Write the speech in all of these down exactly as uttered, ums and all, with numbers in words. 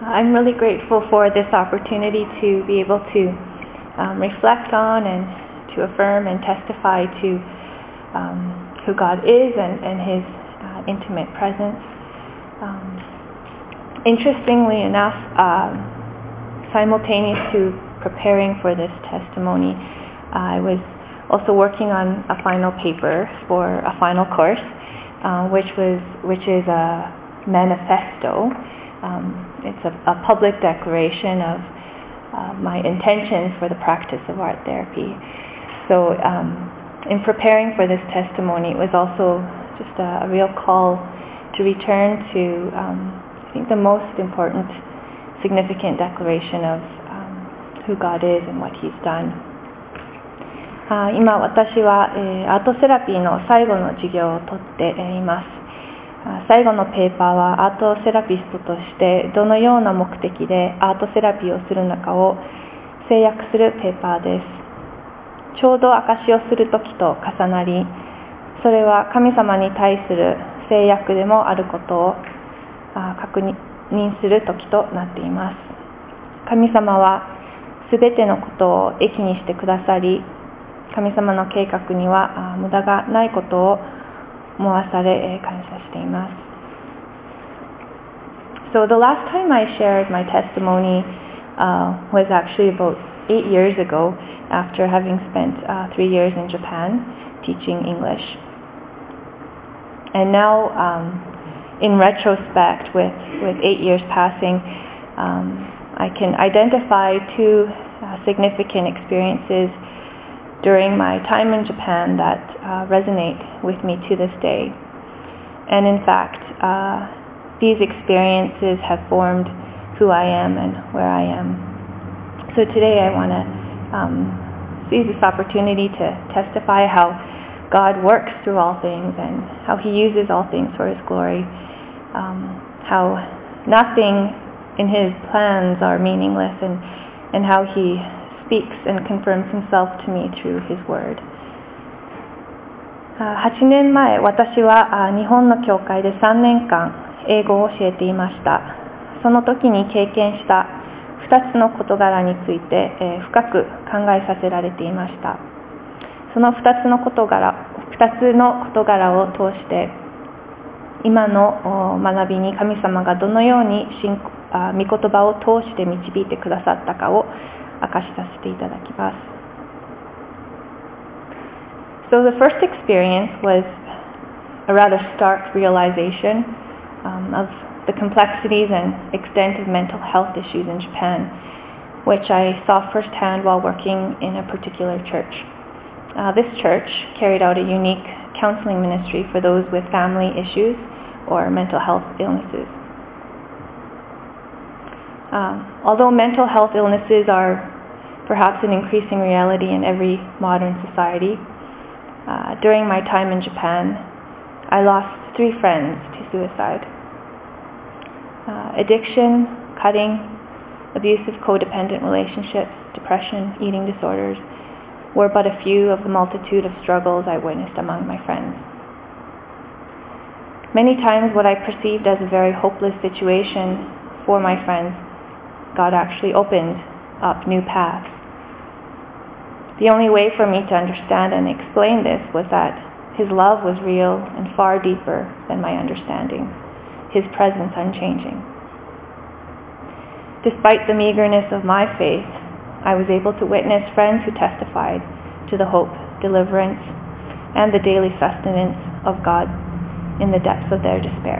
I'm really grateful for this opportunity to be able to um, reflect on and to affirm and testify to um, who God is and, and His uh, intimate presence. Um, interestingly enough, um, simultaneous to preparing for this testimony, I was also working on a final paper for a final course, uh, which was which is a manifesto. Um, it's a, a public declaration of uh, my intentions for the practice of art therapy. So um, in preparing for this testimony, it was also just a, a real call to return to, um, I think, the most important, significant declaration of um, who God is and what He's done. あ今私は、えー、アートセラピーの最後の授業をとっています。最後のペーパーはアートセラピストとしてどのような目的でアートセラピーをするのかを制約するペーパーです。ちょうど証しをするときと重なり、それは神様に対する制約でもあることを確認するときとなっています。神様はすべてのことを益にしてくださり、神様の計画には無駄がないことを思わされ感謝しています。So the last time I shared my testimony uh, was actually about eight years ago after having spent uh, three years in Japan teaching English. And now, um, in retrospect, with, with eight years passing, um, I can identify two uh, significant experiences during my time in Japan that uh, resonate with me to this day. And in fact, uh, these experiences have formed who I am and where I am. So today I want to um, seize this opportunity to testify how God works through all things and how He uses all things for His glory, um, how nothing in His plans are meaningless, and, and how He speaks and confirms Himself to me through His word. はちねんまえ、私は日本の教会でさんねんかん英語を教えていました。その時に経験したふたつの事柄について、えー、深く考えさせられていました。そのふたつの事柄、ふたつの事柄を通して、今の学びに神様がどのように御言葉を通して導いてくださったかを明かしさせていただきます。So the first experience was a rather stark realization um, of the complexities and extent of mental health issues in Japan, which I saw firsthand while working in a particular church. Uh, this church carried out a unique counseling ministry for those with family issues or mental health illnesses. Um, although mental health illnesses are perhaps an increasing reality in every modern society, uh, during my time in Japan, I lost three friends to suicide. Uh, addiction, cutting, abusive codependent relationships, depression, eating disorders were but a few of the multitude of struggles I witnessed among my friends. Many times what I perceived as a very hopeless situation for my friends, God actually opened up new paths. The only way for me to understand and explain this was that His love was real and far deeper than my understanding, His presence unchanging. Despite the meagerness of my faith, I was able to witness friends who testified to the hope, deliverance, and the daily sustenance of God in the depths of their despair.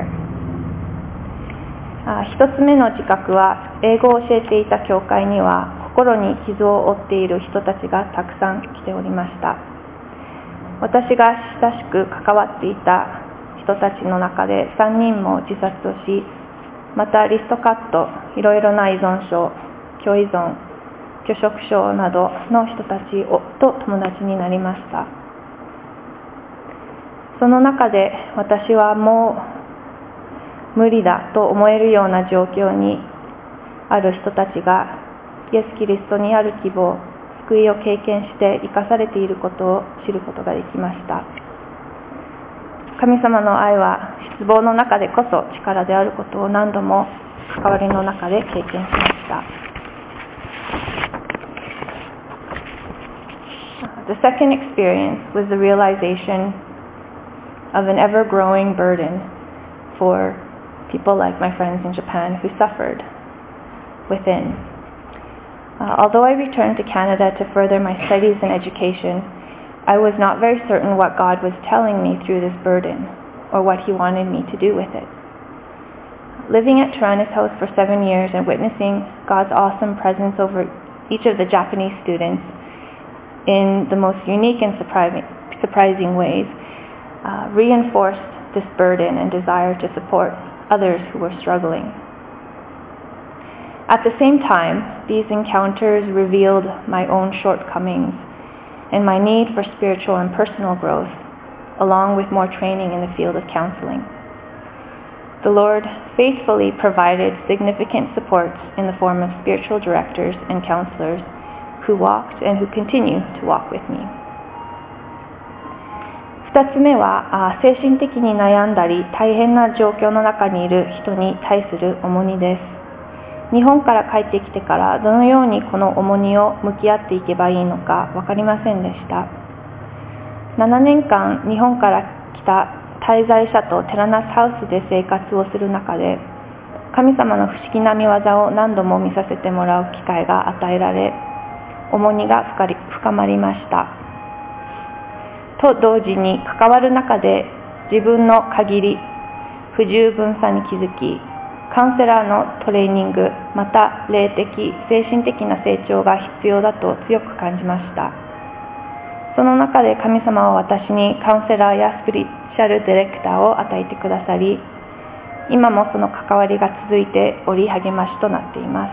一つ目の自覚は、英語を教えていた教会には心に傷を負っている人たちがたくさん来ておりました。私が親しく関わっていた人たちの中でさんにんも自殺をし、またリストカット、いろいろな依存症、虚依存、拒食症などの人たちと友達になりました。その中で私はもう無理だと思えるような状況にある人たちがイエス・キリストにある希望、救いを経験して生かされていることを知ることができました。神様の愛は失望の中でこそ力であることを何度も関わりの中で経験しました。The second experience was the realization of an ever-growing burden for people like my friends in Japan who suffered within. Uh, although I returned to Canada to further my studies and education, I was not very certain what God was telling me through this burden, or what He wanted me to do with it. Living at Tyrannus House for seven years and witnessing God's awesome presence over each of the Japanese students in the most unique and surprising, surprising ways uh, reinforced this burden and desire to support others who were struggling. At the same time, these encounters revealed my own shortcomings and my need for spiritual and personal growth, along with more training in the field of counseling. The Lord faithfully provided significant supports in the form of spiritual directors and counselors who walked and who continue to walk with me. 二つ目は、精神的に悩んだり大変な状況の中にいる人に対する重荷です。日本から帰ってきてからどのようにこの重荷を向き合っていけばいいのか分かりませんでした。ななねんかん日本から来た滞在者とテラナスハウスで生活をする中で、神様の不思議な見業を何度も見させてもらう機会が与えられ、重荷が深まりました。と同時に関わる中で自分の限り、不十分さに気づき、カウンセラーのトレーニング、また霊的、精神的な成長が必要だと強く感じました。その中で神様は私にカウンセラーやスピリチュアルディレクターを与えてくださり、今もその関わりが続いており励ましとなっています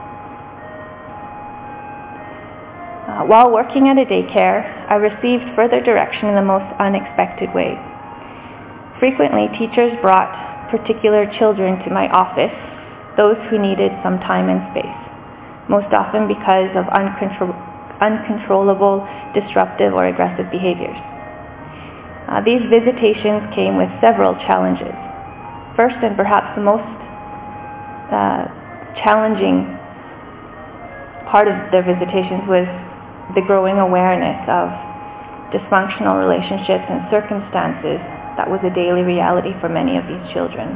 。Uh, while working at a daycare, I received further direction in the most unexpected way. Frequently, teachers brought particular children to my office, those who needed some time and space, most often because of uncontrol- uncontrollable, disruptive, or aggressive behaviors. Uh, these visitations came with several challenges. First, and perhaps the most uh, challenging part of their visitations was the growing awareness of dysfunctional relationships and circumstances that was a daily reality for many of these children.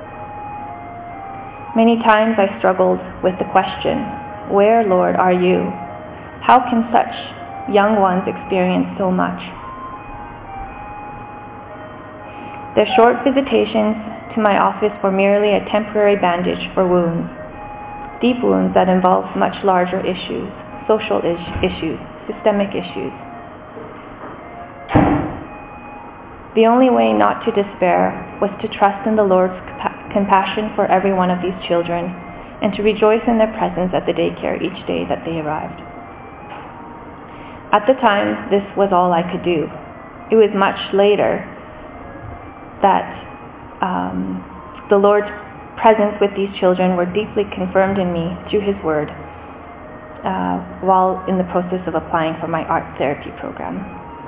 Many times I struggled with the question, "Where, Lord, are you? How can such young ones experience so much?" Their short visitations to my office were merely a temporary bandage for wounds, deep wounds that involved much larger issues, social is- issues, systemic issues. The only way not to despair was to trust in the Lord's compa- compassion for every one of these children and to rejoice in their presence at the daycare each day that they arrived. At the time, this was all I could do. It was much later that um, the Lord's presence with these children were deeply confirmed in me through His Word uh, while in the process of applying for my art therapy program.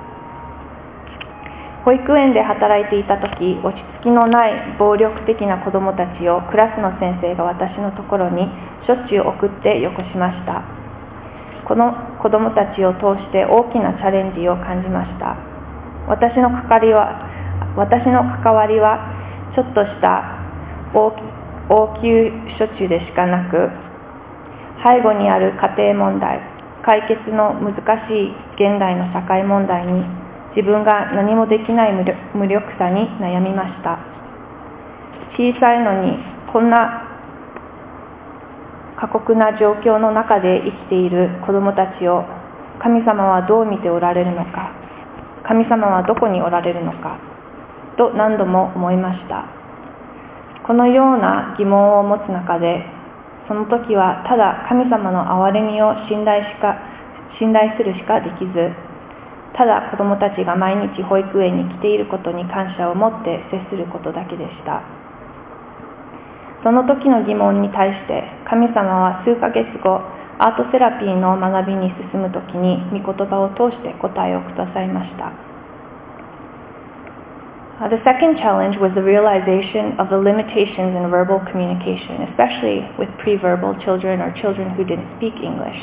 保育園で働いていた時、落ち着きのない暴力的な子どもたちをクラスの先生が私のところにしょっちゅう送ってよこしました。この子どもたちを通して大きなチャレンジを感じました。私の関わりは、私の関わりはちょっとした応急処置でしかなく、背後にある家庭問題、解決の難しい現代の社会問題に自分が何もできない無力さに悩みました。小さいのにこんな過酷な状況の中で生きている子どもたちを神様はどう見ておられるのか、神様はどこにおられるのかと何度も思いました。このような疑問を持つ中で、その時はただ神様の憐れみを信頼しか信頼するしかできず、ただ子どもたちが毎日保育園に来ていることに感謝を持って接することだけでした。その時の疑問に対して神様は数ヶ月後、アートセラピーの学びに進む時に御言葉を通して答えをくださいました。 Uh, the second challenge was the realization of the limitations in verbal communication, especially with pre-verbal children or children who didn't speak English.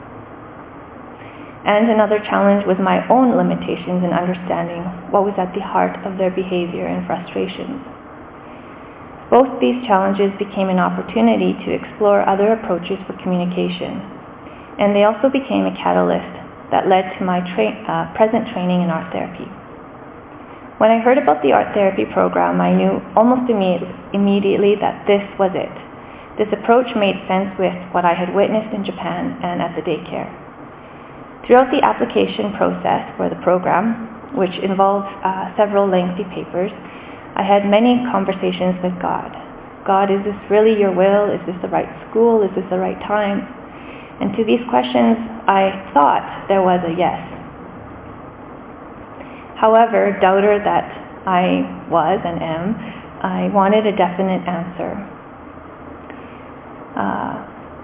And another challenge was my own limitations in understanding what was at the heart of their behavior and frustrations. Both these challenges became an opportunity to explore other approaches for communication, and they also became a catalyst that led to my tra- uh, present training in art therapy. When I heard about the art therapy program, I knew almost imme- immediately that this was it. This approach made sense with what I had witnessed in Japan and at the daycare. Throughout the application process for the program, which involved uh, several lengthy papers, I had many conversations with God. God, is this really your will? Is this the right school? Is this the right time? And to these questions, I thought there was a yes. However, doubter that I was and am, I wanted a definite answer. Uh,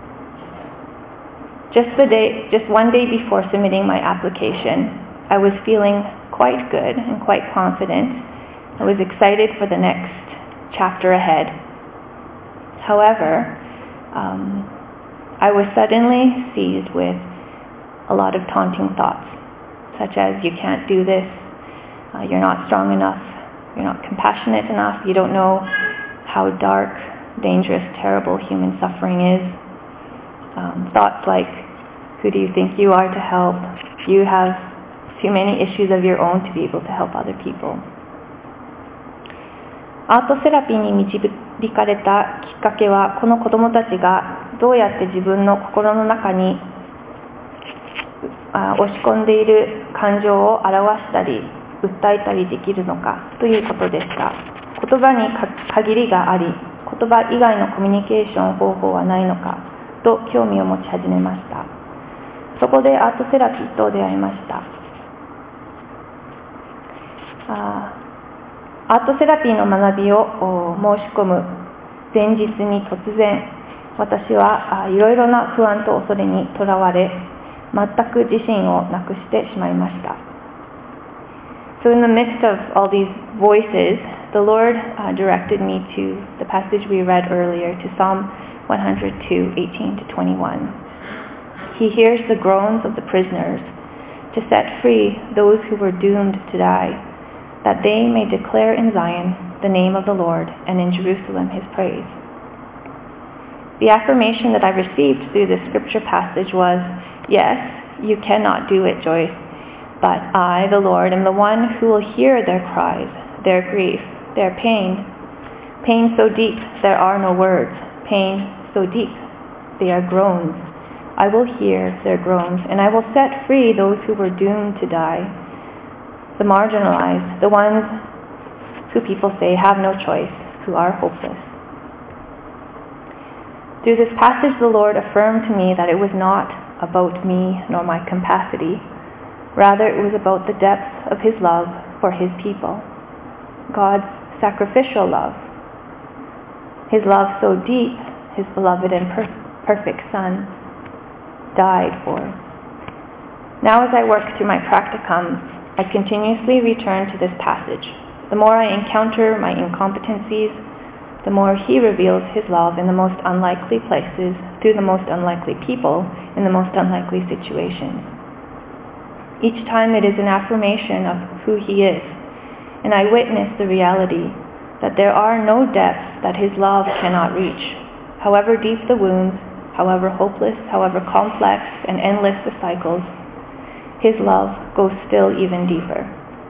just the day, just one day before submitting my application, I was feeling quite good and quite confident. I was excited for the next chapter ahead. However, um, I was suddenly seized with a lot of taunting thoughts, such as, you can't do this, uh, you're not strong enough, you're not compassionate enough, you don't know how dark, dangerous, terrible human suffering is. Um, thoughts like, who do you think you are to help? You have too many issues of your own to be able to help other people. アートセラピーに導かれたきっかけは、この子どもたちがどうやって自分の心の中にあ押し込んでいる感情を表したり訴えたりできるのかということでした。言葉に限りがあり、言葉以外のコミュニケーション方法はないのかと興味を持ち始めました。そこでアートセラピーと出会いました。あアートセラピーの学びを申し込む前日に突然、私はいろいろな不安と恐れにとらわれ、全く自信をなくしてしまいました。So in the midst of all these voices, the Lord uh, directed me to the passage we read earlier, to Psalm one oh two, eighteen to twenty-one. He hears the groans of the prisoners to set free those who were doomed to die, that they may declare in Zion the name of the Lord, and in Jerusalem his praise. The affirmation that I received through this scripture passage was, yes, you cannot do it, Joyce, but I, the Lord, am the one who will hear their cries, their grief, their pain. Pain so deep there are no words. Pain so deep they are groans. I will hear their groans, and I will set free those who were doomed to die, the marginalized, the ones who people say have no choice, who are hopeless. Through this passage, the Lord affirmed to me that it was not about me nor my capacity. Rather, it was about the depth of his love for his people, God's sacrificial love, his love so deep, his beloved and per- perfect Son died for. Now as I work through my practicum, I continuously return to this passage. The more I encounter my incompetencies, the more he reveals his love in the most unlikely places, through the most unlikely people, in the most unlikely situations. Each time it is an affirmation of who he is, and I witness the reality that there are no depths that his love cannot reach. However deep the wounds, however hopeless, however complex and endless the cycles, his love goes still even deeper.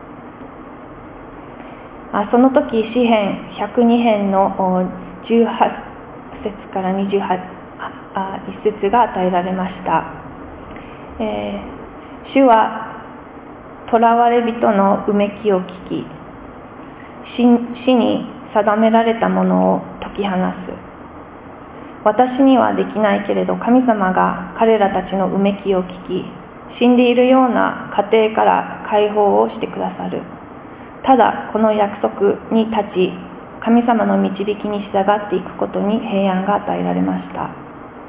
あその時、詩編ひゃくに編のじゅうはち節からにじゅうはち節が与えられました。えー、主は囚われ人のうめきを聞き、死に定められたものを解き放す。私にはできないけれど、神様が彼らたちのうめきを聞き、死んでいるような家庭から解放をしてくださる。ただこの約束に立ち、神様の導きに従っていくことに平安が与えられました。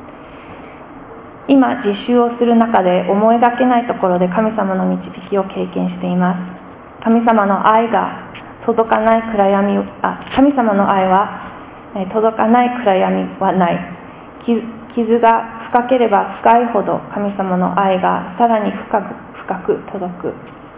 今実習をする中で思いがけないところで神様の導きを経験しています。神様の愛が届かない暗闇あ神様の愛は届かない暗闇はない。傷が深ければ深いほど神様の愛がさらに深く深く届く。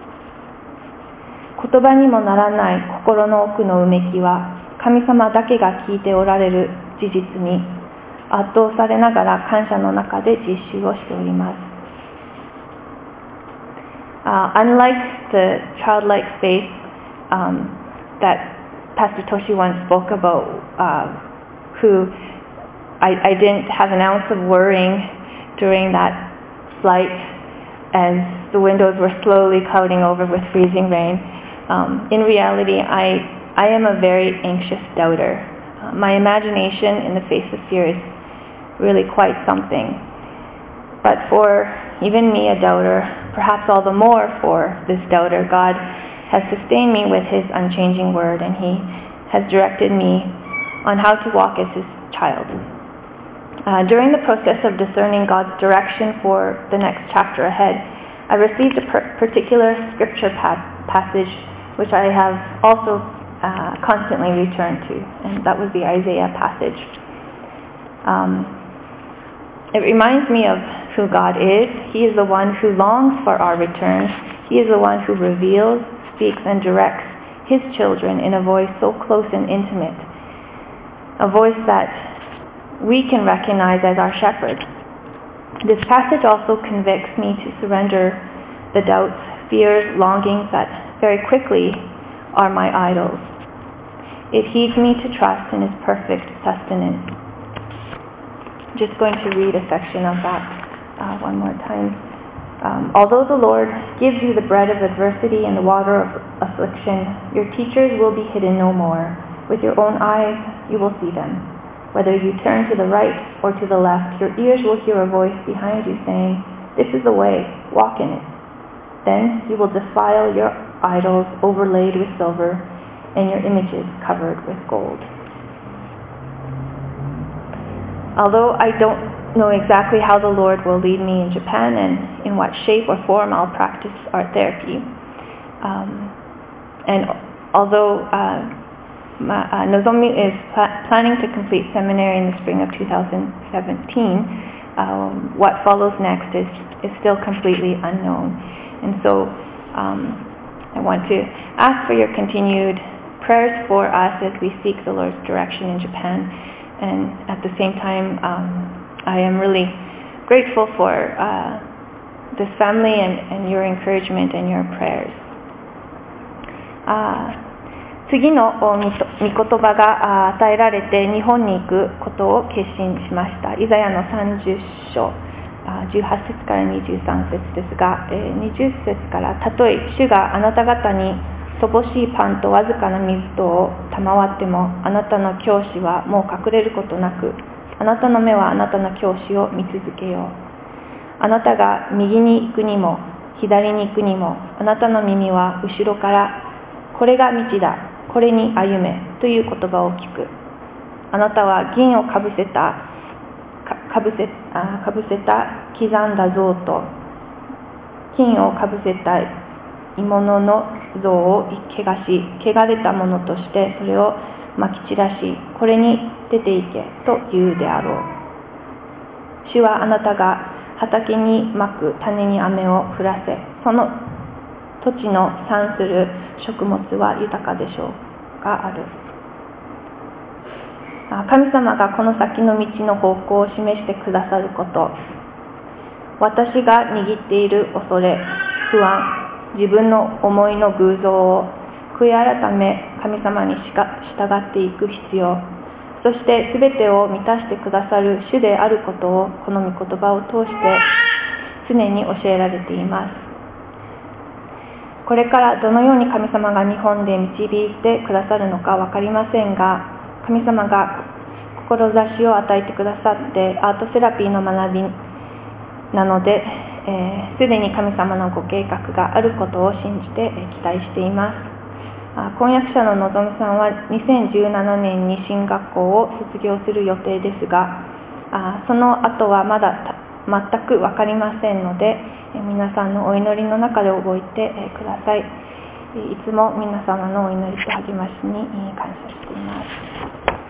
言葉にもならない心の奥のうめきは神様だけが聞いておられる事実に圧倒されながら感謝の中で実習をしております。Uh, unlike the childlike faith um, that Pastor Toshi once spoke about, uh, who I, I didn't have an ounce of worrying during that flight as the windows were slowly clouding over with freezing rain. Um, in reality, I, I am a very anxious doubter. Uh, my imagination in the face of fear is really quite something. But for even me, a doubter, perhaps all the more for this doubter, God has sustained me with His unchanging word, and He has directed me on how to walk as His child. Uh, during the process of discerning God's direction for the next chapter ahead, I received a per- particular scripture pa- passage which I have also uh, constantly returned to, and that was the Isaiah passage. Um, it reminds me of who God is. He is the one who longs for our return. He is the one who reveals, speaks, and directs His children in a voice so close and intimate, a voice that we can recognize as our shepherd. This passage also convicts me to surrender the doubts, fears, longings that very quickly are my idols. It heeds me to trust in His perfect sustenance. Just going to read a section of that uh, one more time. Um, Although the Lord gives you the bread of adversity and the water of affliction, your teachers will be hidden no more. With your own eyes you will see them. Whether you turn to the right or to the left, your ears will hear a voice behind you saying, "This is the way, walk in it." Then you will defile your idols overlaid with silver and your images covered with gold. Although I don't know exactly how the Lord will lead me in Japan and in what shape or form I'll practice art therapy, um, and although uh, My, uh, Nozomi is pl- planning to complete seminary in the spring of two thousand seventeen. Um, what follows next is, is still completely unknown. And so um, I want to ask for your continued prayers for us as we seek the Lord's direction in Japan. And at the same time, um, I am really grateful for uh, this family and, and your encouragement and your prayers. Uh, 次の御言葉が与えられて日本に行くことを決心しました。イザヤのさんじゅっ章じゅうはち節からにじゅうさん節ですが、にじゅっ節から、たとえ主があなた方に乏しいパンとわずかな水とを賜っても、あなたの教師はもう隠れることなく、あなたの目はあなたの教師を見続けよう。あなたが右に行くにも左に行くにも、あなたの耳は後ろからこれが道だ、これに歩めという言葉を聞く。あなたは銀をかぶせたか, か, ぶせあかぶせた刻んだ像と金をかぶせた鋳物の像を汚し、汚れたものとしてそれをまき散らし、これに出て行けと言うであろう。主はあなたが畑にまく種に雨を降らせ、その土地の産する食物は豊かでしょうがある。神様がこの先の道の方向を示してくださること、私が握っている恐れ、不安、自分の思いの偶像を悔い改め神様に従っていく必要、そして全てを満たしてくださる主であることをこの御言葉を通して常に教えられています。これからどのように神様が日本で導いてくださるのか分かりませんが、神様が志を与えてくださってアートセラピーの学びなので、すで、えー、に神様のご計画があることを信じて、えー、期待しています。あ婚約者ののぞみさんはにせんじゅうななねんに進学校を卒業する予定ですが、あその後はまだ全く分かりませんので、皆さんのお祈りの中で覚えてください。 いつも皆様のお祈りと励ましに感謝しています。